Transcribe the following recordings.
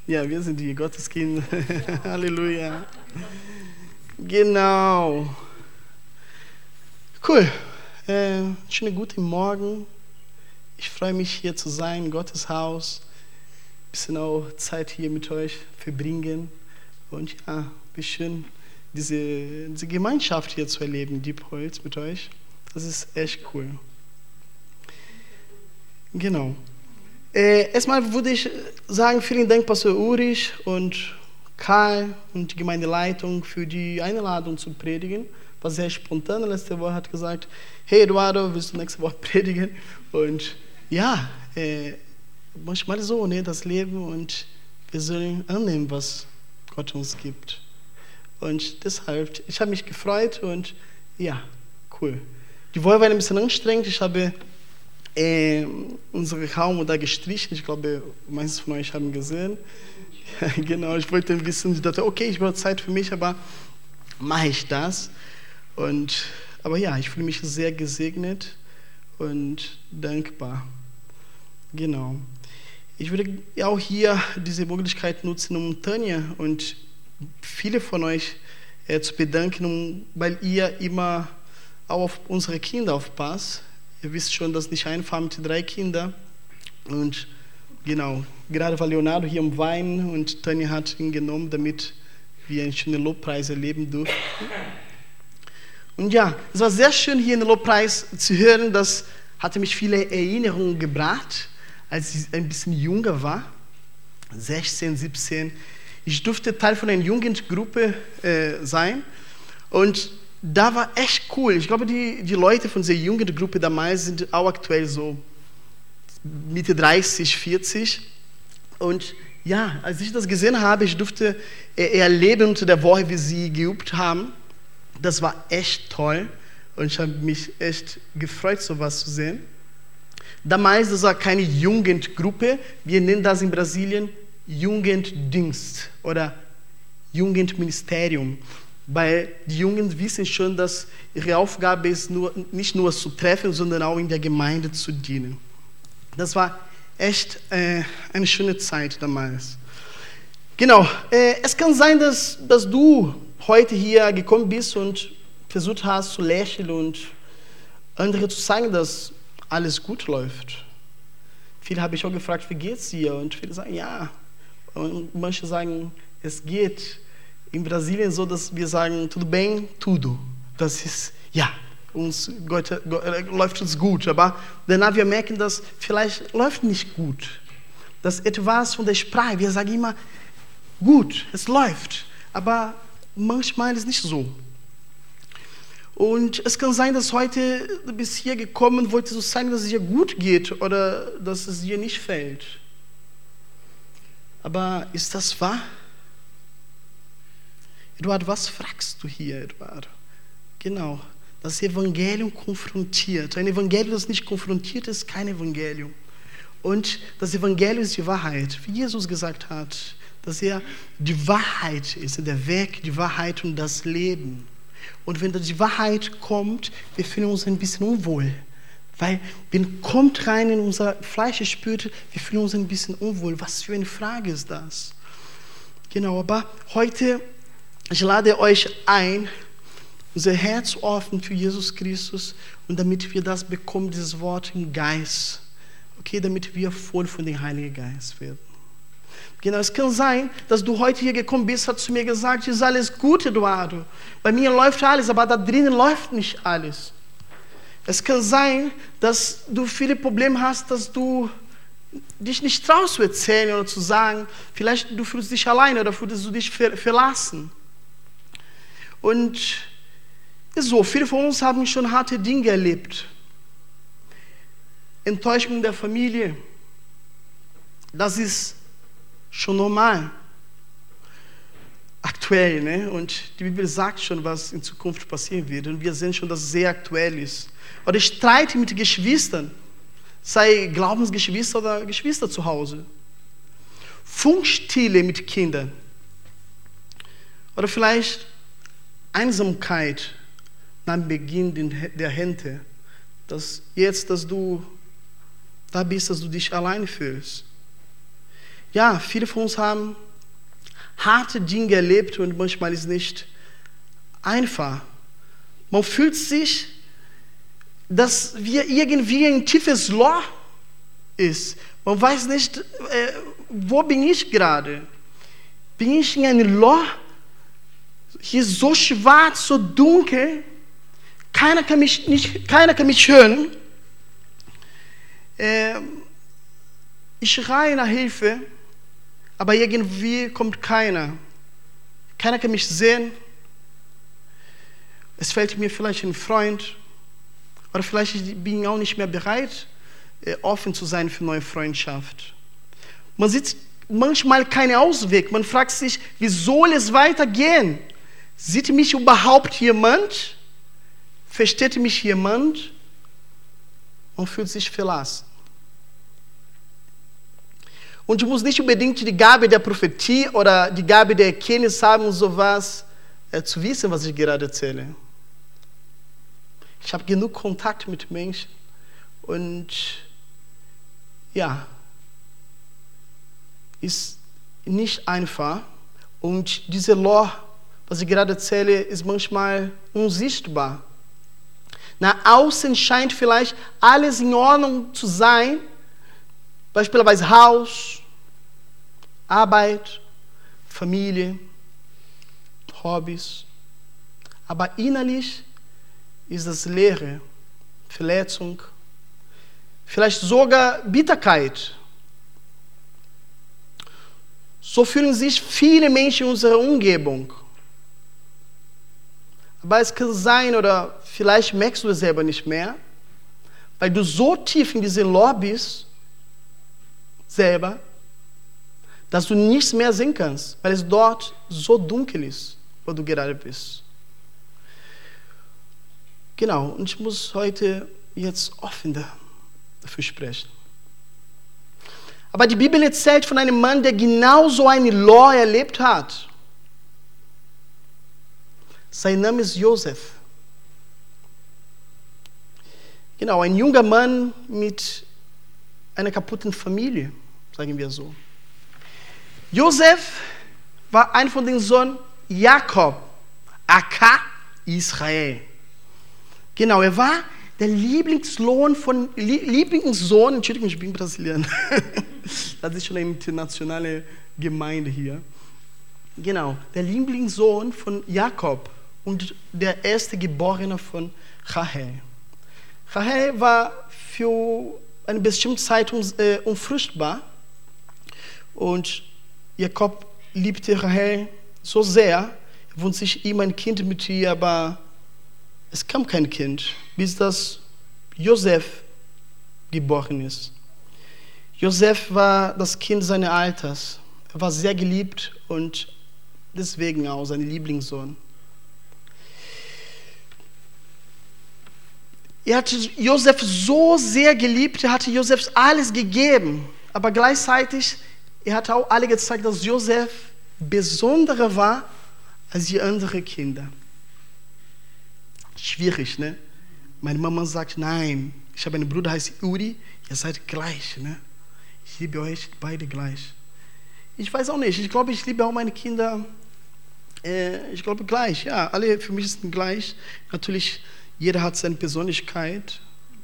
Ja, wir sind die Gotteskinder. Halleluja. Genau. Cool. Schönen guten Morgen. Ich freue mich, hier zu sein, in Gottes Haus. Ein bisschen auch Zeit hier mit euch verbringen. Und ja, ein bisschen diese Gemeinschaft hier zu erleben, die heute mit euch. Das ist echt cool. Genau. Erstmal würde ich sagen, vielen Dank, Pastor Ulrich und Karl und die Gemeindeleitung für die Einladung zu predigen. War sehr spontan. Letzte Woche hat gesagt, hey Eduardo, willst du nächste Woche predigen? Und ja, manchmal so, ne, das Leben, und wir sollen annehmen, was Gott uns gibt. Und deshalb, ich habe mich gefreut und ja, cool. Die Woche war ein bisschen anstrengend. Ich habe unsere Raum da gestrichen. Ich glaube, meistens von euch haben gesehen. Genau, ich wollte ein bisschen, ich dachte, okay, ich brauche Zeit für mich, aber mache ich das. Aber ja, ich fühle mich sehr gesegnet und dankbar. Genau. Ich würde auch hier diese Möglichkeit nutzen, um Tanja und viele von euch zu bedanken, weil ihr immer auch auf unsere Kinder aufpasst. Ihr wisst schon, das ist nicht einfach mit 3 Kindern. Und genau, gerade weil Leonardo hier am Weinen und Tanja hat ihn genommen, damit wir einen schönen Lobpreis erleben durften. Und ja, es war sehr schön, hier in den Lobpreis zu hören. Das hatte mich viele Erinnerungen gebracht, als ich ein bisschen jünger war, 16, 17. Ich durfte Teil von einer Jugendgruppe sein. Und da war echt cool. Ich glaube, die Leute von dieser Jugendgruppe damals sind auch aktuell so Mitte 30, 40. Und ja, als ich das gesehen habe, ich durfte erleben unter der Woche, wie sie geübt haben. Das war echt toll. Und ich habe mich echt gefreut, sowas zu sehen. Damals, das war keine Jugendgruppe. Wir nennen das in Brasilien Jugenddienst oder Jugendministerium. Weil die Jungen wissen schon, dass ihre Aufgabe ist, nicht nur zu treffen, sondern auch in der Gemeinde zu dienen. Das war echt eine schöne Zeit damals. Genau, es kann sein, dass du heute hier gekommen bist und versucht hast zu lächeln und andere zu sagen, dass alles gut läuft. Viele habe ich auch gefragt, wie geht's dir? Und viele sagen, ja. Und manche sagen, es geht. In Brasilien so, dass wir sagen, tudo bem, tudo. Das ist, ja, läuft uns gut. Aber danach wir merken, dass vielleicht läuft nicht gut. Das ist etwas von der Sprache. Wir sagen immer, gut, es läuft. Aber manchmal ist es nicht so. Und es kann sein, dass heute du bist hier gekommen, wolltest du sagen, dass es dir gut geht oder dass es dir nicht fällt. Aber ist das wahr? Eduardo, was fragst du hier, Eduardo? Genau, das Evangelium konfrontiert. Ein Evangelium, das nicht konfrontiert ist, kein Evangelium. Und das Evangelium ist die Wahrheit, wie Jesus gesagt hat, dass er die Wahrheit ist, der Weg, die Wahrheit und das Leben. Und wenn die Wahrheit kommt, wir fühlen uns ein bisschen unwohl. Weil, wenn kommt rein in unser Fleisch, spürt, wir fühlen uns ein bisschen unwohl. Was für eine Frage ist das? Genau, aber heute, ich lade euch ein, unser Herz offen für Jesus Christus und damit wir das bekommen, dieses Wort im Geist. Okay, damit wir voll von dem Heiligen Geist werden. Genau, es kann sein, dass du heute hier gekommen bist, hast zu mir gesagt, ist alles gut, Eduardo. Bei mir läuft alles, aber da drinnen läuft nicht alles. Es kann sein, dass du viele Probleme hast, dass du dich nicht traust zu erzählen oder zu sagen, vielleicht du fühlst dich alleine oder fühlst du dich verlassen. Und so, viele von uns haben schon harte Dinge erlebt. Enttäuschung der Familie, das ist schon normal. Aktuell, ne? Und die Bibel sagt schon, was in Zukunft passieren wird. Und wir sehen schon, dass es sehr aktuell ist. Oder Streit mit Geschwistern, sei Glaubensgeschwister oder Geschwister zu Hause. Funkstille mit Kindern. Oder vielleicht Einsamkeit nach Beginn der Rente. Dass jetzt, dass du da bist, dass du dich alleine fühlst. ja, viele von uns haben harte Dinge erlebt und manchmal ist es nicht einfach. Man fühlt sich, dass wir irgendwie ein tiefes Loch ist. Man weiß nicht, wo bin ich gerade? Bin ich in einem Loch? Hier ist so schwarz, so dunkel. Keiner kann mich hören. Ich schreie nach Hilfe, aber irgendwie kommt keiner. Keiner kann mich sehen. Es fällt mir vielleicht ein Freund. Oder vielleicht bin ich auch nicht mehr bereit, offen zu sein für neue Freundschaft. Man sieht manchmal keinen Ausweg. Man fragt sich, wie soll es weitergehen? Sieht mich überhaupt jemand? Versteht mich jemand? Man fühlt sich verlassen. Und du musst nicht unbedingt die Gabe der Prophetie oder die Gabe der Erkenntnis haben, um sowas zu wissen, was ich gerade erzähle. Ich habe genug Kontakt mit Menschen und ja, ist nicht einfach. Und dieses Loch, was ich gerade erzähle, ist manchmal unsichtbar. Nach außen scheint vielleicht alles in Ordnung zu sein, beispielsweise Haus, Arbeit, Familie, Hobbys. Aber innerlich ist das Leere, Verletzung, vielleicht sogar Bitterkeit. So fühlen sich viele Menschen in unserer Umgebung. Aber es kann sein, oder vielleicht merkst du es selber nicht mehr, weil du so tief in diesem Loch bist, selber, dass du nichts mehr sehen kannst, weil es dort so dunkel ist, wo du gerade bist. Genau, und ich muss heute jetzt offen dafür sprechen. Aber die Bibel erzählt von einem Mann, der genau so ein Loch erlebt hat. Sein Name ist Josef. Genau, ein junger Mann mit einer kaputten Familie, sagen wir so. Josef war ein von den Söhnen Jakob, aka Israel. Genau, er war der Lieblingssohn, Entschuldigung, ich bin Brasilianer. Das ist schon eine internationale Gemeinde hier. Genau, der Lieblingssohn von Jakob und der erste Geborene von Rachel. Rachel war für eine bestimmte Zeit unfruchtbar und Jakob liebte Rachel so sehr, er wünschte sich ihm ein Kind mit ihr, aber es kam kein Kind, bis das Josef geboren ist. Josef war das Kind seines Alters. Er war sehr geliebt und deswegen auch sein Lieblingssohn. Er hatte Josef so sehr geliebt, er hatte Josef alles gegeben, aber gleichzeitig er hat auch alle gezeigt, dass Josef besonderer war als die anderen Kinder. Schwierig, ne? Meine Mama sagt, nein, ich habe einen Bruder, heißt Uri, ihr seid gleich, ne? Ich liebe euch beide gleich. Ich weiß auch nicht, ich glaube, ich liebe auch meine Kinder, ich glaube gleich, ja, alle für mich sind gleich. Natürlich, jeder hat seine Persönlichkeit.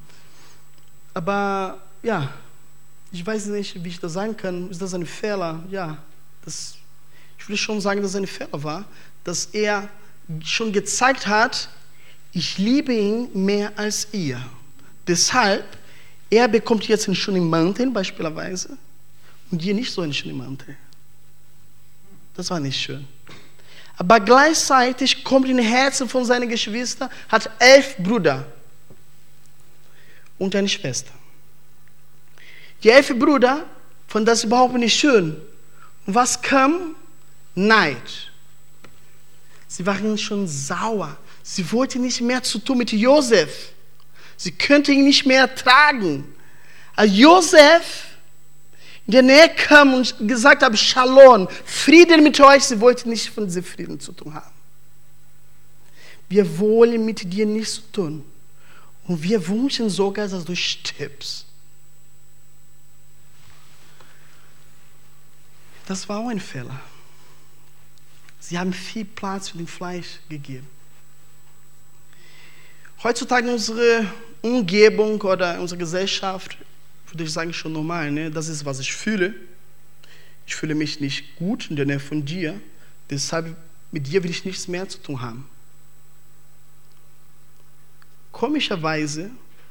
Aber ja, ich weiß nicht, wie ich das sagen kann. Ist das ein Fehler? Ja, ich würde schon sagen, dass es ein Fehler war, dass er schon gezeigt hat, ich liebe ihn mehr als ihr. Deshalb, er bekommt jetzt einen schönen Mantel beispielsweise und ihr nicht so einen schönen Mantel. Das war nicht schön. Aber gleichzeitig kommt in den Herzen von seinen Geschwistern, hat 11 Brüder und eine Schwester. Die 11 Brüder fanden das überhaupt nicht schön. Und was kam? Neid. Sie waren schon sauer. Sie wollten nicht mehr zu tun mit Josef. Sie könnten ihn nicht mehr ertragen. Als Josef in der Nähe kam und gesagt hat, Shalom, Frieden mit euch, sie wollten nicht von diesem Frieden zu tun haben. Wir wollen mit dir nichts zu tun. Und wir wünschen sogar, dass du stirbst. Das war auch ein Fehler. Sie haben viel Platz für den Fleisch gegeben. Heutzutage in unserer Umgebung oder in unserer Gesellschaft, würde ich sagen, schon normal. Ne? Das ist, was ich fühle. Ich fühle mich nicht gut in der Nähe von dir. Deshalb, mit dir will ich nichts mehr zu tun haben. Komischerweise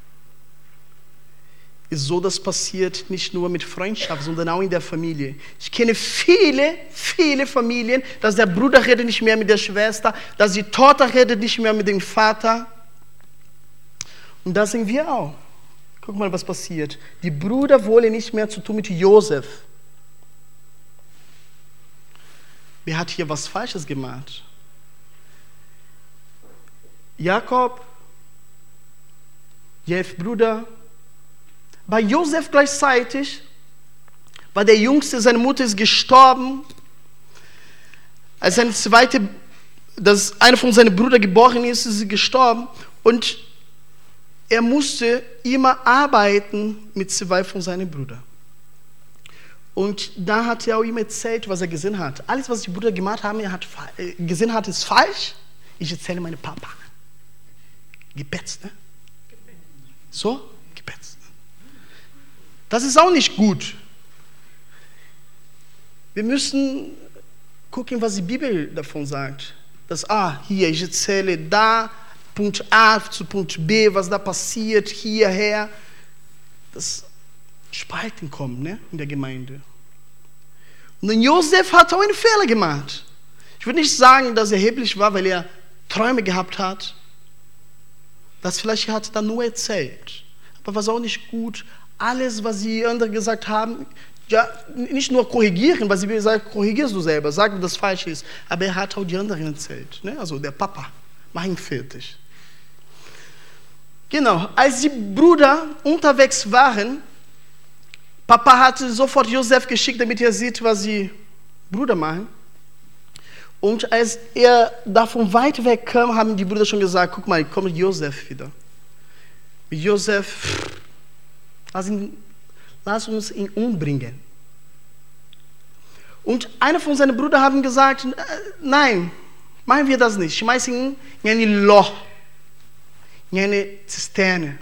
ist so, das passiert nicht nur mit Freundschaft, sondern auch in der Familie. Ich kenne viele Familien, dass der Bruder redet nicht mehr mit der Schwester, dass die Tochter redet nicht mehr mit dem Vater. Und da sind wir auch. Guck mal, was passiert. Die Brüder wollen nicht mehr zu tun mit Josef. Wer hat hier was Falsches gemacht? Jakob, 11 Brüder. Bei Josef gleichzeitig war der Jüngste, seine Mutter ist gestorben. Als einer von seinen Brüdern geboren ist, ist sie gestorben. Und er musste immer arbeiten mit 2 von seinen Brüdern. Und da hat er auch ihm erzählt, was er gesehen hat. Alles, was die Brüder gemacht haben, gesehen hat, ist falsch. Ich erzähle meinem Papa. Gebetzt, ne? So? Gebetzt. Das ist auch nicht gut. Wir müssen gucken, was die Bibel davon sagt. Dass, hier, ich erzähle da, Punkt A zu Punkt B, was da passiert, hierher. Das Spalten kommt, ne, in der Gemeinde. Und dann Josef hat auch einen Fehler gemacht. Ich würde nicht sagen, dass er erheblich war, weil er Träume gehabt hat. Das vielleicht hat er dann nur erzählt. Aber was auch nicht gut, alles, was die anderen gesagt haben, ja, nicht nur korrigieren, weil sie sagen, korrigierst du selber, sag, dass das falsch ist. Aber er hat auch die anderen erzählt. Ne? Also der Papa, mach ihn fertig. Genau, als die Brüder unterwegs waren, Papa hatte sofort Josef geschickt, damit er sieht, was die Brüder machen. Und als er davon weit weg kam, haben die Brüder schon gesagt, guck mal, kommt Josef wieder. Mit Josef, lass uns ihn umbringen. Und einer von seinen Brüdern haben gesagt, nein, machen wir das nicht. Schmeißen ihn in ein Loch, in eine Zisterne.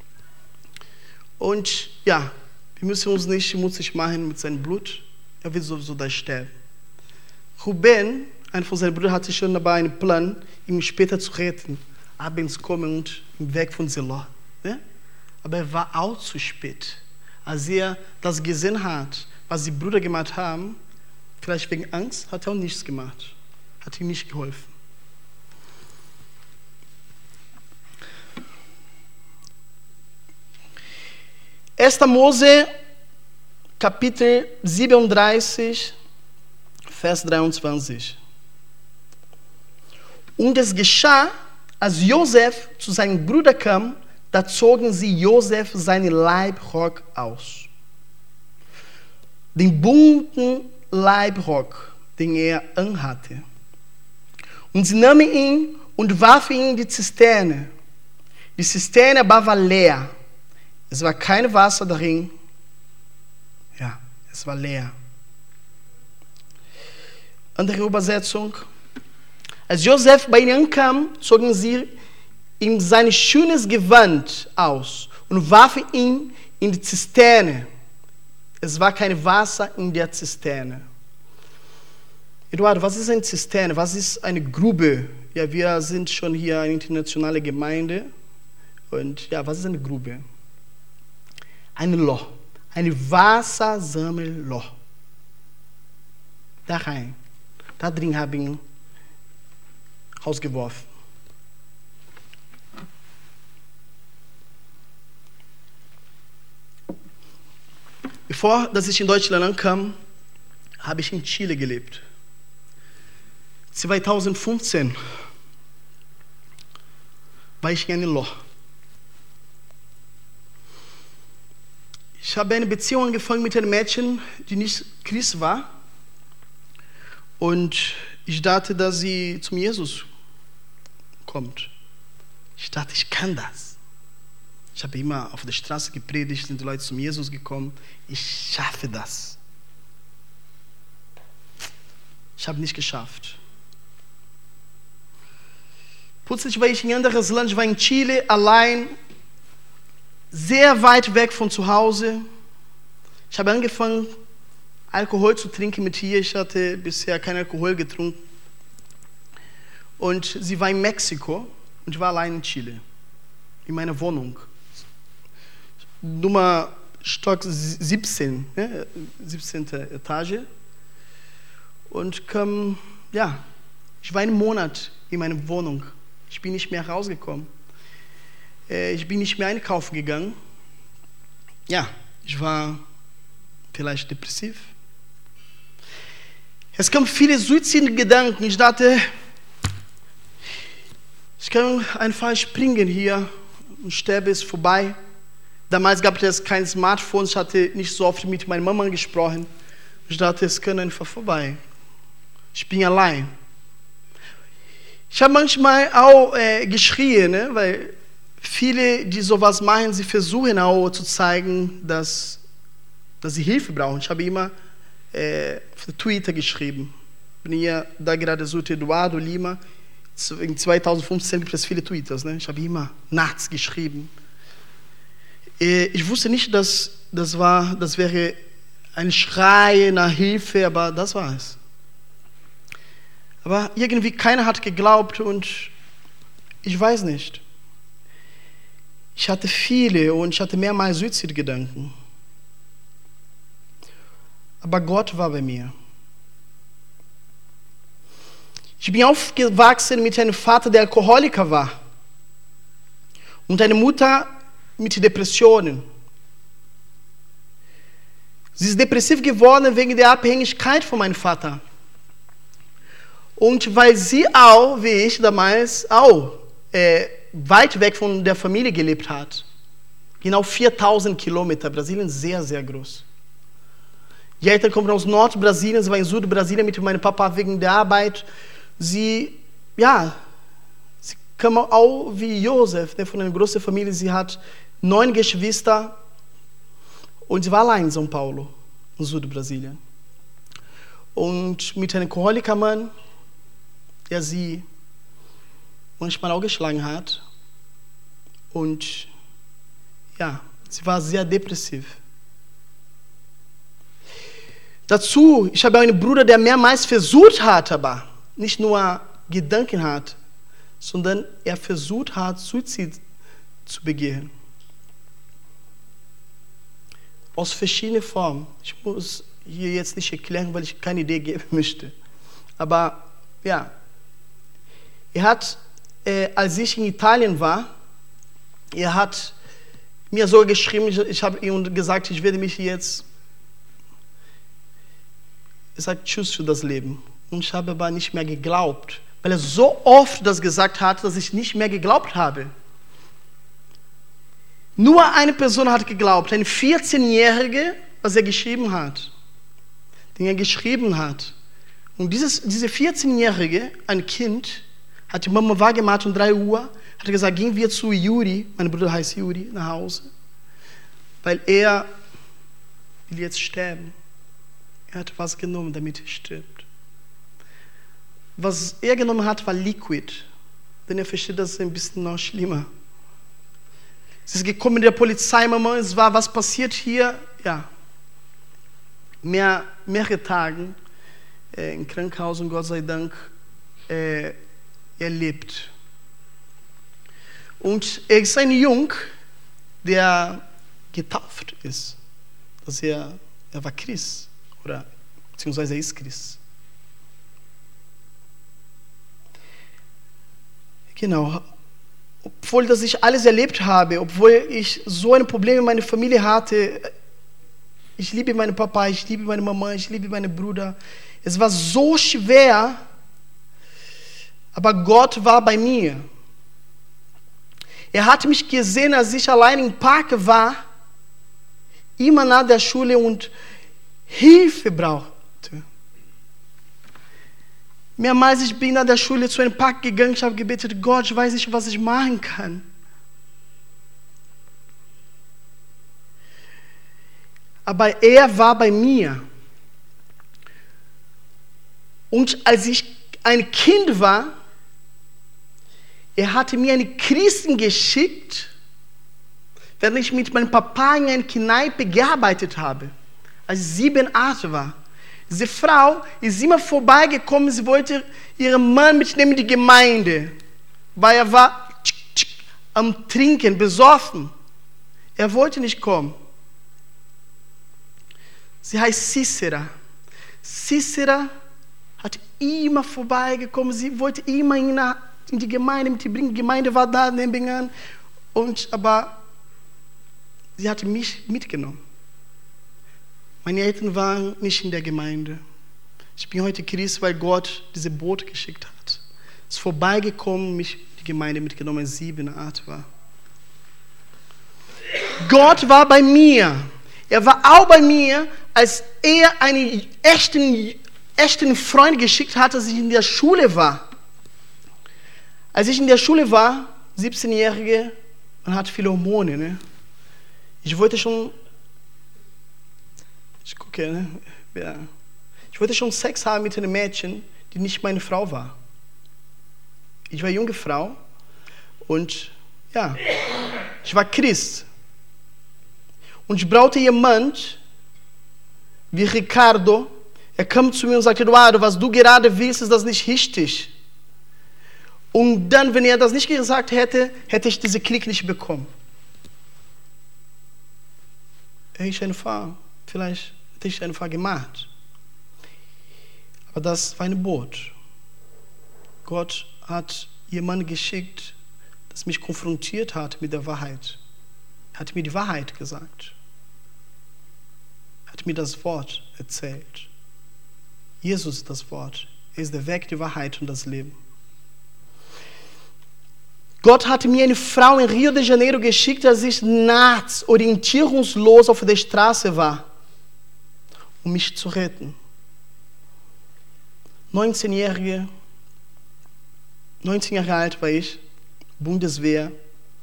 Und ja, wir müssen uns nicht schmutzig machen mit seinem Blut. Er wird sowieso da sterben. Ruben, einer von seinen Brüdern, hatte schon dabei einen Plan, ihn später zu retten. Abends kommen und weg von diesem Loch. Ne? Aber er war auch zu spät. Als er das gesehen hat, was die Brüder gemacht haben, vielleicht wegen Angst, hat er auch nichts gemacht. Hat ihm nicht geholfen. Erster Mose, Kapitel 37, Vers 23. Und es geschah, als Josef zu seinen Brüdern kam, da zogen sie Josef seinen Leibrock aus. Den bunten Leibrock, den er anhatte. Und sie nahmen ihn und warfen ihn in die Zisterne. Die Zisterne war leer. Es war kein Wasser darin. Ja, es war leer. Andere Übersetzung. Als Josef bei ihnen ankam, zogen sie ihm sein schönes Gewand aus und warfen ihn in die Zisterne. Es war kein Wasser in der Zisterne. Eduardo, was ist eine Zisterne? Was ist eine Grube? Ja, wir sind schon hier eine internationale Gemeinde. Und ja, was ist eine Grube? Ein Loch. Ein Wassersammelloch. Da rein. Da drin habe ich ihn rausgeworfen. Bevor dass ich in Deutschland ankam, habe ich in Chile gelebt. 2015 war ich in einem Loch. Ich habe eine Beziehung angefangen mit einem Mädchen, die nicht Christ war. Und ich dachte, dass sie zum Jesus kommt. Ich dachte, ich kann das. Ich habe immer auf der Straße gepredigt, sind die Leute zum Jesus gekommen. Ich schaffe das. Ich habe nicht geschafft. Plötzlich war ich in ein anderes Land, ich war in Chile, allein, sehr weit weg von zu Hause. Ich habe angefangen, Alkohol zu trinken mit ihr. Ich hatte bisher keinen Alkohol getrunken. Und sie war in Mexiko und ich war allein in Chile, in meiner Wohnung. Nummer Stock 17, 17. Etage. Und ich war einen Monat in meiner Wohnung. Ich bin nicht mehr rausgekommen. Ich bin nicht mehr einkaufen gegangen. Ja, ich war vielleicht depressiv. Es kamen viele Suizidgedanken. Ich dachte, ich kann einfach springen hier und sterbe, ist vorbei. Damals gab es kein Smartphone. Ich hatte nicht so oft mit meiner Mama gesprochen. Ich dachte, es kann einfach vorbei. Ich bin allein. Ich habe manchmal auch geschrien, weil viele, die sowas machen, sie versuchen auch zu zeigen, dass sie Hilfe brauchen. Ich habe immer auf Twitter geschrieben. Bin hier da gerade so Eduardo Lima. In 2015 gibt es viele Twitters. Ich habe immer nachts geschrieben. Ich wusste nicht, das wäre ein Schrei nach Hilfe, aber das war es. Aber irgendwie keiner hat geglaubt und ich weiß nicht. Ich hatte viele und ich hatte mehrmals Suizidgedanken. Aber Gott war bei mir. Ich bin aufgewachsen mit einem Vater, der Alkoholiker war. Und einer Mutter mit Depressionen. Sie ist depressiv geworden wegen der Abhängigkeit von meinem Vater. Und weil sie auch, wie ich damals, auch weit weg von der Familie gelebt hat. Genau 4000 Kilometer. Brasilien ist sehr, sehr groß. Die Eltern kommen aus Nordbrasilien, sie war in Südbrasilien mit meinem Papa wegen der Arbeit. Sie kam auch wie Josef, von einer großen Familie. Sie hat 9 Geschwister und sie war allein in São Paulo, in Südbrasilien. Und mit einem Alkoholikermann, der sie manchmal auch geschlagen hat. Und sie war sehr depressiv. Dazu, ich habe einen Bruder, der mehrmals versucht hat, aber nicht nur Gedanken hat, sondern er versucht hat, Suizid zu begehen. Aus verschiedenen Formen. Ich muss hier jetzt nicht erklären, weil ich keine Idee geben möchte. Aber er hat, als ich in Italien war, er hat mir so geschrieben, ich habe ihm gesagt, ich werde mich jetzt, er sagt Tschüss für das Leben. Und ich habe aber nicht mehr geglaubt, weil er so oft das gesagt hat, dass ich nicht mehr geglaubt habe. Nur eine Person hat geglaubt, ein 14-Jähriger, was er geschrieben hat. Den er geschrieben hat. Und diese 14-Jährige, ein Kind, hat die Mama wahrgemacht um 3 Uhr, hat gesagt, gehen wir zu Yuri, mein Bruder heißt Yuri, nach Hause, weil er will jetzt sterben. Er hat was genommen, damit er stirbt. Was er genommen hat, war Liquid. Denn er versteht, das ist ein bisschen noch schlimmer. Es ist gekommen mit der Polizei, Mama, es war, was passiert hier? Mehrere Tage im Krankenhaus und Gott sei Dank, er lebt. Und er ist ein Jung, der getauft ist. Er war Christ. Beziehungsweise er ist Christ. Genau. Obwohl, dass ich alles erlebt habe, obwohl ich so ein Problem in meiner Familie hatte, ich liebe meinen Papa, ich liebe meine Mama, ich liebe meinen Bruder. Es war so schwer, aber Gott war bei mir. Er hat mich gesehen, als ich allein im Park war, immer nach der Schule und Hilfe brauchte. Mehrmals ich bin nach der Schule zu einem Park gegangen, ich habe gebetet, Gott, ich weiß nicht, was ich machen kann. Aber er war bei mir. Und als ich ein Kind war, er hatte mir einen Christen geschickt, während ich mit meinem Papa in einer Kneipe gearbeitet habe, als ich 7, 8 war. Diese Frau ist immer vorbeigekommen, sie wollte ihren Mann mitnehmen in die Gemeinde, weil er war am Trinken, besoffen. Er wollte nicht kommen. Sie heißt Cicera. Cicera hat immer vorbeigekommen, sie wollte immer in die Gemeinde mitbringen. Die Gemeinde war da nebenan, aber sie hatte mich mitgenommen. Meine Eltern waren nicht in der Gemeinde. Ich bin heute Christ, weil Gott diese Boot geschickt hat. Ist vorbeigekommen, mich in die Gemeinde mitgenommen, als 7, 8 war. Gott war bei mir. Er war auch bei mir, als er einen echten Freund geschickt hat, als ich in der Schule war. Als ich in der Schule war, 17-Jährige, man hat viele Hormone, ne? Ich wollte schon Sex haben mit einem Mädchen, die nicht meine Frau war. Ich war eine junge Frau und ja, ich war Christ. Und ich brauchte jemanden wie Ricardo. Er kam zu mir und sagte, Eduardo, was du gerade willst, ist das nicht richtig. Und dann, wenn er das nicht gesagt hätte, hätte ich diese Klick nicht bekommen. Vielleicht hätte ich eine Fahrt gemacht. Aber das war ein Boot. Gott hat jemanden geschickt, das mich konfrontiert hat mit der Wahrheit. Er hat mir die Wahrheit gesagt. Er hat mir das Wort erzählt. Jesus ist das Wort. Er ist der Weg, die Wahrheit und das Leben. Gott hat mir eine Frau in Rio de Janeiro geschickt, als ich nachts orientierungslos auf der Straße war, um mich zu retten. 19 Jahre alt war ich, Bundeswehr.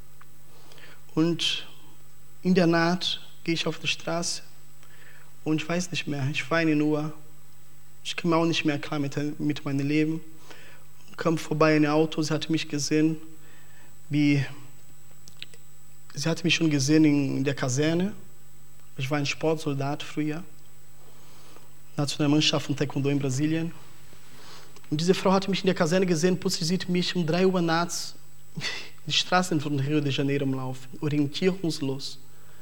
Und in der Nacht gehe ich auf die Straße und ich weiß nicht mehr, ich weine nur. Ich komme auch nicht mehr klar mit meinem Leben. Kam vorbei ein Auto, sie hatte mich gesehen. Sie hatte mich schon gesehen in der Kaserne. Ich war ein Sportsoldat früher. Nationalmannschaft von Taekwondo in Brasilien. Und diese Frau hatte mich in der Kaserne gesehen, plötzlich sieht mich um 3 Uhr nachts die Straßen von Rio de Janeiro umlaufen, orientierungslos.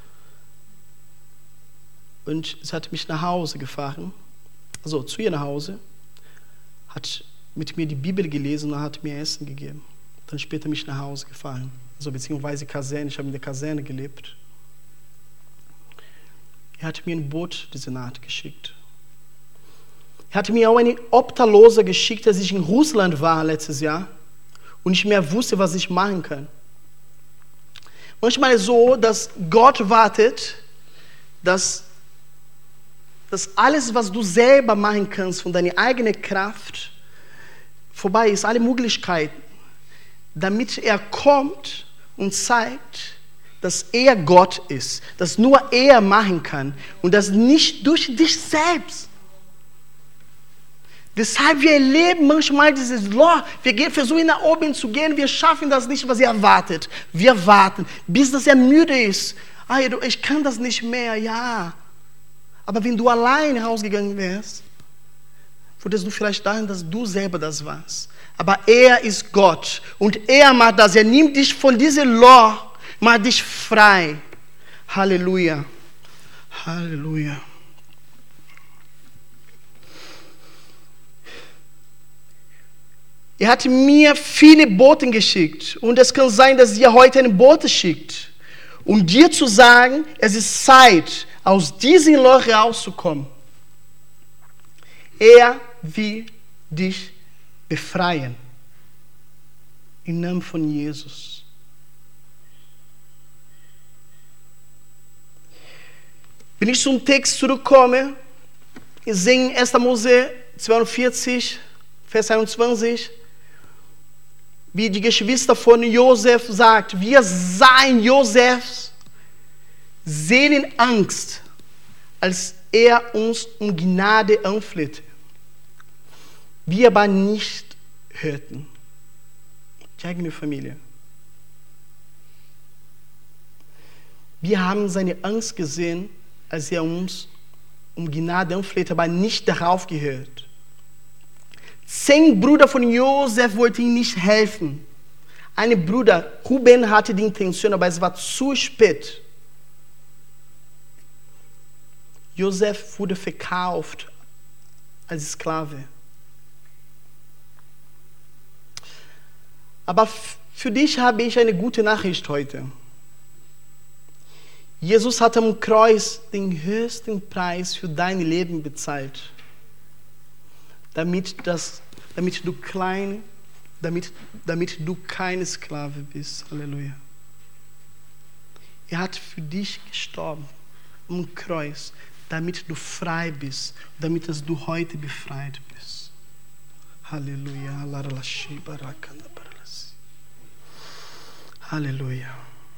Und sie hat mich nach Hause gefahren, also zu ihr nach Hause, hat mit mir die Bibel gelesen und hat mir Essen gegeben. Dann später mich nach Hause gefahren, also beziehungsweise Kaserne, ich habe in der Kaserne gelebt. Er hat mir ein Boot diese Nacht geschickt. Er hat mir auch eine Obdachlose geschickt, als ich in Russland war letztes Jahr und nicht mehr wusste, was ich machen kann. Manchmal ist es so, dass Gott wartet, dass alles, was du selber machen kannst, von deiner eigenen Kraft, vorbei ist, alle Möglichkeiten, damit er kommt und zeigt, dass er Gott ist, dass nur er machen kann und das nicht durch dich selbst. Deshalb wir erleben manchmal dieses Loch, wir versuchen nach oben zu gehen, wir schaffen das nicht, was er erwartet. Wir warten, bis dass er müde ist. Ich kann das nicht mehr, ja. Aber wenn du allein rausgegangen wärst, würdest du vielleicht dahin, dass du selber das warst. Aber er ist Gott und er macht das. Er nimmt dich von diesem Loch, macht dich frei. Halleluja. Halleluja. Er hat mir viele Boten geschickt und es kann sein, dass er heute eine Bote schickt, um dir zu sagen, es ist Zeit, aus diesem Loch rauszukommen. Er will dich befreien. Im Namen von Jesus. Wenn ich zum Text zurückkomme, wir sehen 1. Mose 42, Vers 21, wie die Geschwister von Josef sagt, wir sahen Josefs Seelenangst, als er uns um Gnade anflehte. wir aber nicht hörten. Die eigene Familie. Wir haben seine Angst gesehen, als er uns um Gnade anflehte, aber nicht darauf gehört. 10 Brüder von Josef wollten ihm nicht helfen. Ein Bruder, Ruben, hatte die Intention, aber es war zu spät. Josef wurde verkauft als Sklave. Aber für dich habe ich eine gute Nachricht heute. Jesus hat am Kreuz den höchsten Preis für dein Leben bezahlt, damit du kein Sklave bist. Halleluja. Er hat für dich gestorben am Kreuz, damit du frei bist, damit du heute befreit bist. Halleluja. Halleluja.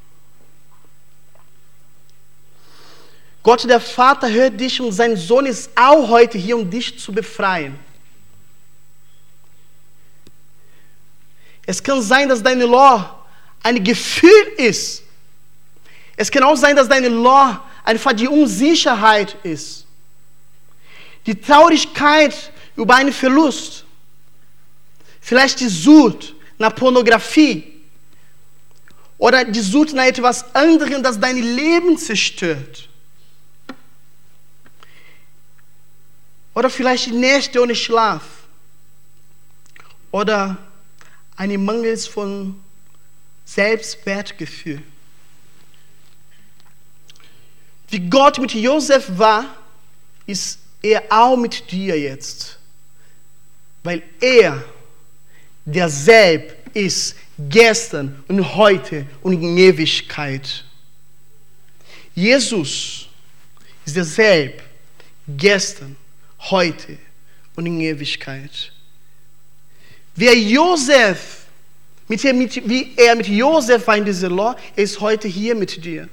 Gott, der Vater, hört dich und sein Sohn ist auch heute hier, um dich zu befreien. Es kann sein, dass deine Law ein Gefühl ist. Es kann auch sein, dass deine Law einfach die Unsicherheit ist. Die Traurigkeit über einen Verlust. Vielleicht die Sucht nach Pornografie. Oder die Sucht nach etwas anderem, das dein Leben zerstört. Oder vielleicht die Nächte ohne Schlaf. Oder einen Mangel von Selbstwertgefühl. Wie Gott mit Josef war, ist er auch mit dir jetzt. Weil er derselbe ist, gestern und heute und in Ewigkeit. Jesus ist derselbe, gestern, heute und in Ewigkeit. Wie er mit Josef war in dieser Law, er ist heute hier mit dir.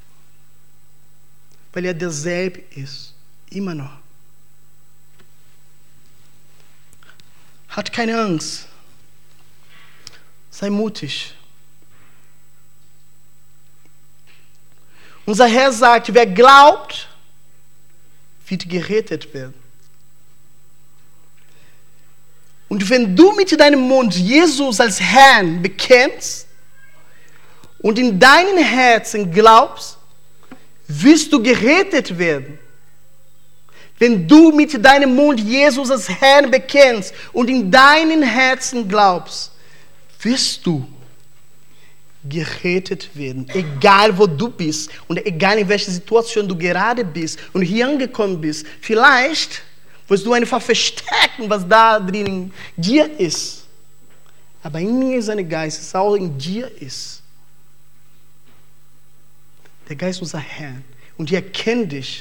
Weil er derselbe ist. Immer noch. Hat keine Angst. Sei mutig. Unser Herr sagt, wer glaubt, wird gerettet werden. Und wenn du mit deinem Mund Jesus als Herrn bekennst und in deinem Herzen glaubst, wirst du gerettet werden. Wenn du mit deinem Mund Jesus als Herrn bekennst und in deinem Herzen glaubst, wirst du gerettet werden. Egal wo du bist und egal in welcher Situation du gerade bist und hier angekommen bist. Vielleicht wirst du einfach verstecken, was da drin in dir ist. Aber in mir ist ein Geist, das auch in dir ist. Der Geist unser Herrn. Und er kennt dich.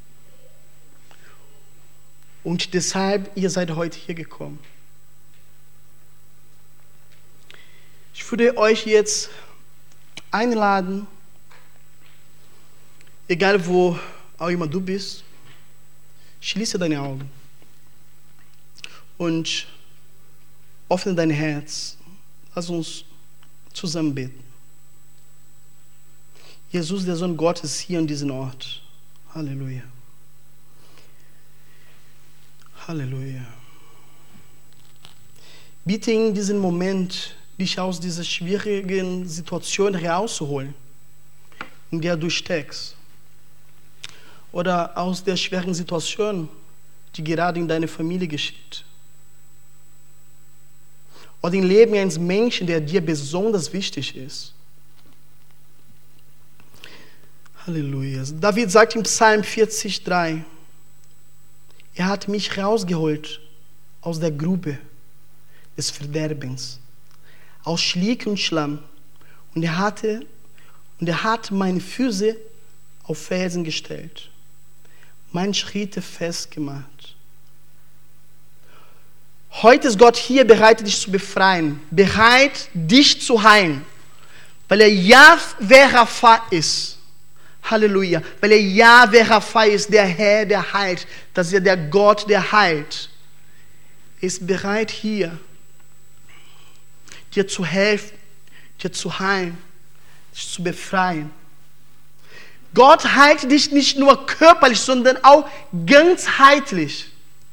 Und deshalb, ihr seid heute hier gekommen. Ich würde euch jetzt einladen, egal wo auch immer du bist, schließe deine Augen und öffne dein Herz. Lass uns zusammen beten. Jesus, der Sohn Gottes, ist hier an diesem Ort. Halleluja. Halleluja. Bitte in diesem Moment, dich aus dieser schwierigen Situation herauszuholen, in der du steckst. Oder aus der schweren Situation, die gerade in deiner Familie geschieht. Oder im Leben eines Menschen, der dir besonders wichtig ist. Halleluja. David sagt im Psalm 40,3, er hat mich rausgeholt aus der Grube des Verderbens, aus Schlick und Schlamm. Und er hat meine Füße auf Felsen gestellt, meine Schritte festgemacht. Heute ist Gott hier bereit, dich zu befreien, bereit, dich zu heilen, weil er Jahwe Rapha ist. Halleluja. Weil er Jahwe Rapha ist, der Herr, der heilt. Das ist ja der Gott, der heilt. Er ist bereit hier, dir zu helfen, dir zu heilen, dich zu befreien. Gott heilt dich nicht nur körperlich, sondern auch ganzheitlich.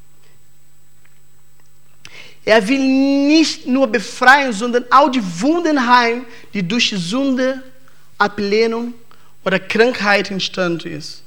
Er will nicht nur befreien, sondern auch die Wunden heilen, die durch Sünde, Ablehnung oder Krankheit entstanden ist.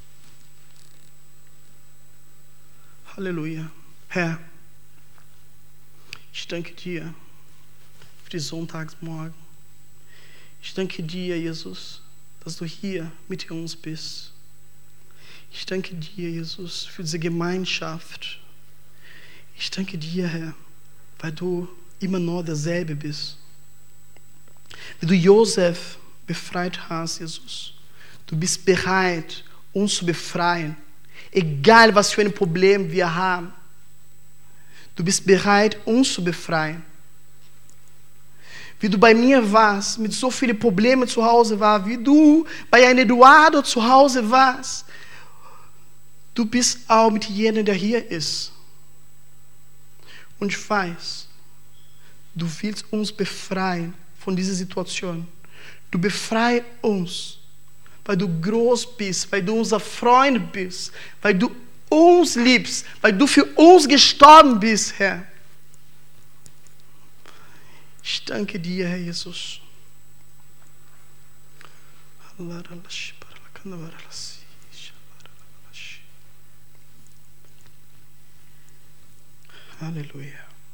Halleluja. Herr, ich danke dir für die Sonntagsmorgen. Ich danke dir, Jesus, dass du hier mit uns bist. Ich danke dir, Jesus, für diese Gemeinschaft. Ich danke dir, Herr, weil du immer noch derselbe bist. Wie du Josef befreit hast, Jesus. Du bist bereit, uns zu befreien. Egal, was für ein Problem wir haben. Du bist bereit, uns zu befreien. Wie du bei mir warst, mit so vielen Problemen zu Hause warst, wie du bei einem Eduardo zu Hause warst. Du bist auch mit jedem, der hier ist. Und ich weiß, du willst uns befreien von dieser Situation. Du befreist uns, weil du groß bist, weil du unser Freund bist, weil du uns liebst, weil du für uns gestorben bist, Herr. Ich danke dir, Herr Jesus. Halleluja.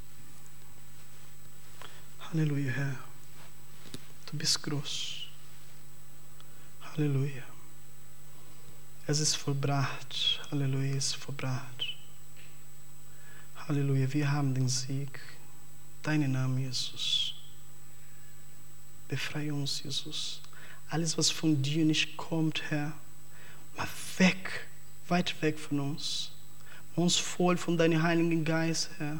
Halleluja, Herr. Du bist groß. Halleluja. Es ist vollbracht. Halleluja, es ist vollbracht. Halleluja, wir haben den Sieg. Deinen Namen, Jesus. Befreie uns, Jesus. Alles, was von dir nicht kommt, Herr, mach weg, weit weg von uns. Mach uns voll von deinem Heiligen Geist, Herr.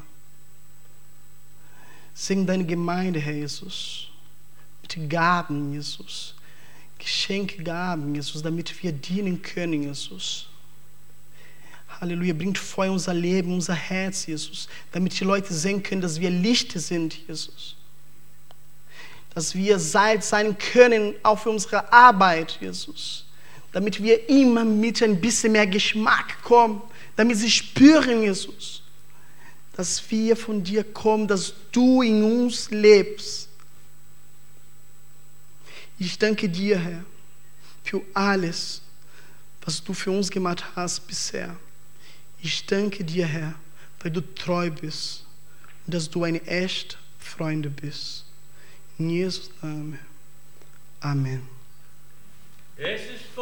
Segne deine Gemeinde, Herr Jesus. Mit Gaben, Jesus. Geschenkgaben, Jesus, damit wir dienen können, Jesus. Halleluja, bringt Feuer in unser Leben, unser Herz, Jesus, damit die Leute sehen können, dass wir Licht sind, Jesus. Dass wir Salz sein können, auch für unsere Arbeit, Jesus. Damit wir immer mit ein bisschen mehr Geschmack kommen, damit sie spüren, Jesus, dass wir von dir kommen, dass du in uns lebst. Ich danke dir, Herr, für alles, was du für uns gemacht hast bisher. Ich danke dir, Herr, weil du treu bist und dass du ein echter Freund bist. In Jesu Namen. Amen.